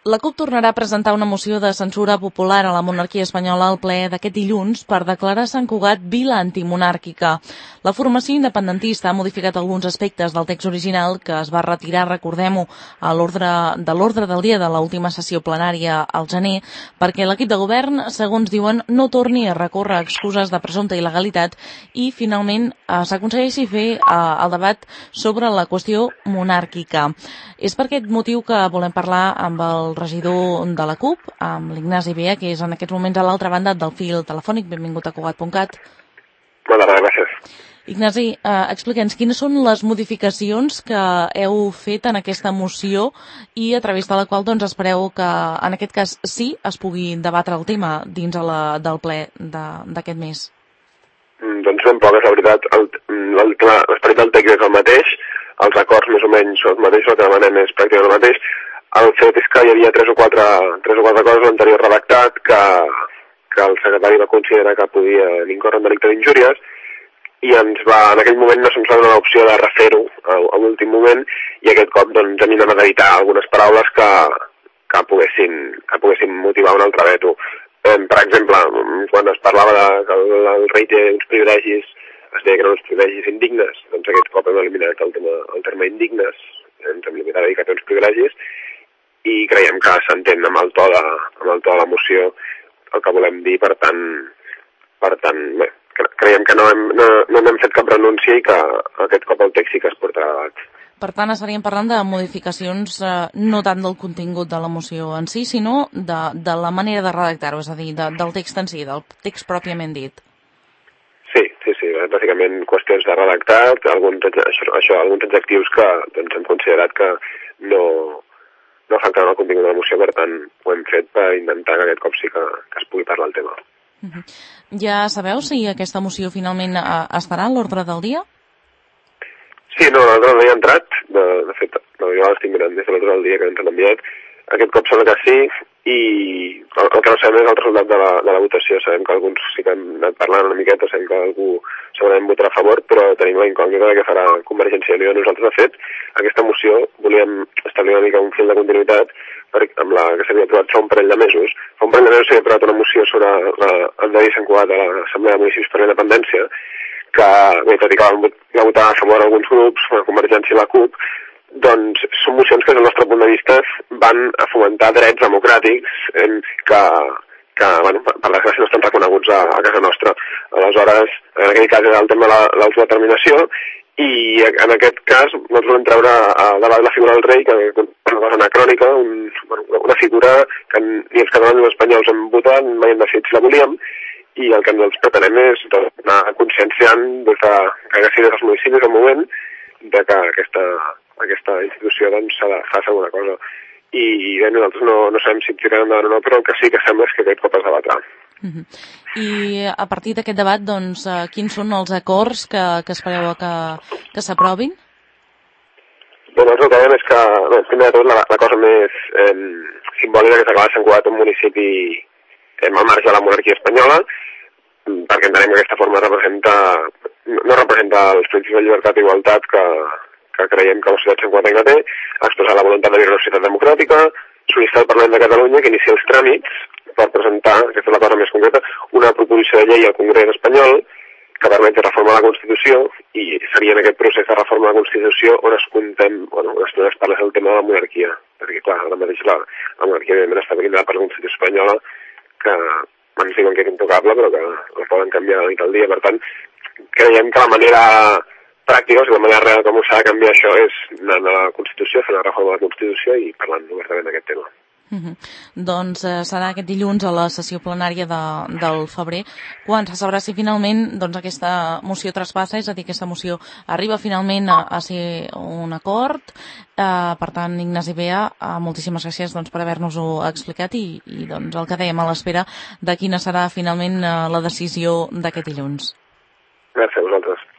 La CUP tornarà a presentar una moció de censura popular a la monarquia espanyola al ple d'aquest dilluns per declarar Sant Cugat vila antimonàrquica. La formació independentista ha modificat alguns aspectes del text original que es va retirar, recordem-ho, de l'ordre del dia de l'última sessió plenària al gener, perquè l'equip de govern, segons diuen, no torni a recórrer excuses de presumpta il·legalitat i, finalment, s'aconsegueixi fer el debat sobre la qüestió monàrquica. És per aquest motiu que volem parlar amb el regidor de la CUP, amb l'Ignasi Bea, que és en aquests moments a l'altra banda del fil telefònic. Benvingut a Cugat.cat. Moltes gràcies. Ignasi, explica'ns quines són les modificacions que heu fet en aquesta moció i a través de la qual espereu que en aquest cas sí es pugui debatre el tema dins del ple d'aquest mes. Doncs ben poques, la veritat. L'esperit del text és el mateix, els acords més o menys són els mateixos, el que demanem és pràcticament el mateix. El fet és que hi havia tres o quatre coses a l'anterior redactat que el secretari va considerar que podien incórrer en delicte d'injúries i en aquell moment no se'ns va donar l'opció de refer-ho a l'últim moment i aquest cop doncs hem intentat evitar algunes paraules que poguessin motivar un altre veto. Per exemple, quan es parlava que el rei té uns privilegis, es deia que eren uns privilegis indignes, doncs aquest cop hem eliminat el terme indignes, ens hem limitat a dir que té uns privilegis i creiem que s'entén amb el to de la moció el que volem dir, per tant bé, creiem que no hem fet cap renúncia i que aquest cop el text sí que es portarà a debat. Per tant, estaríem parlant de modificacions no tant del contingut de la moció en si, sinó de la manera de redactar-ho, és a dir, del text en si, del text pròpiament dit. Sí, bàsicament qüestions de redactat, alguns adjectius que doncs, hem considerat que no afectaven el contingut de la moció, per tant ho hem fet per intentar que aquest cop sí que es pugui parlar el tema. Ja sabeu si aquesta moció finalment estarà a l'ordre del dia? Sí, no, l'ordre del dia ha entrat, de fet, jo l'estic mirant des de l'ordre del dia que ens han enviat, aquest cop sembla que sí, i el que no sabem és el resultat de la votació. Sabem que alguns sí que han anat parlant una miqueta, sabem que algú segurament votarà a favor, però tenim la incògnita de què farà Convergència i Unió. Nosaltres, de fet, aquesta moció volíem establir una mica un fil de continuïtat amb la que s'havia aprovat fa un parell de mesos. Fa un parell de mesos s'havia aprovat una moció sobre l'endeví Sant Cugat a l'Assemblea de Municipis per la Independència, que, bé, tot i que va votar a favor alguns grups, la Convergència i la CUP, doncs són mocions que, des del nostre punt de vista, van a fomentar drets democràtics que bueno, per desgràcia no estan reconeguts a casa nostra. Aleshores, en aquell cas era el tema de l'autodeterminació i en aquest cas nosaltres volem treure a debat la figura del rei, que és una cosa anacrònica, una figura que ni els catalans ni els espanyols hem votat, mai hem decidit si la volíem, i el que ens pretenem és anar conscienciant des dels municipis al moment de que aquesta institució doncs s'ha de fer alguna cosa. I nosaltres no sabem si tirarem endavant o no, però el que sí que sembla és que aquest cop es debatrà. I a partir d'aquest debat, doncs, quins són els acords que espereu que s'aprovin? Bé, nosaltres el que dèiem és que, primer de tot, la cosa més simbòlica que s'acaba Sant Cugat un municipi al marge de la monarquia espanyola, perquè entenem que aquesta forma no representa els principis de llibertat i igualtat que creiem que la societat santcugatenca té, expressar la voluntat de viure una societat democràtica, sol·licitar al Parlament de Catalunya que inicia els tràmits per presentar, aquesta és la cosa més concreta, una proposició de llei al Congrés espanyol que permeti reformar la Constitució, i seria en aquest procés de reforma de la Constitució on es parla del tema de la monarquia, perquè clar, ara mateix la monarquia evidentment està blindada per la Constitució espanyola, que ens diuen que és intocable, però que la poden canviar de nit al dia. Per tant, creiem que la manera pràctica, o sigui, la manera real com s'ha de canviar això és anar a la Constitució, fer una reforma de la Constitució i parlant obertament d'aquest tema. Doncs serà aquest dilluns a la sessió plenària del febrer quan se sabrà si finalment aquesta moció traspassa, és a dir, aquesta moció arriba finalment a ser un acord. Per tant, Ignasi Bea, moltíssimes gràcies per haver-nos-ho explicat i el que dèiem, a l'espera de quina serà finalment la decisió d'aquest dilluns. Gràcies a vosaltres.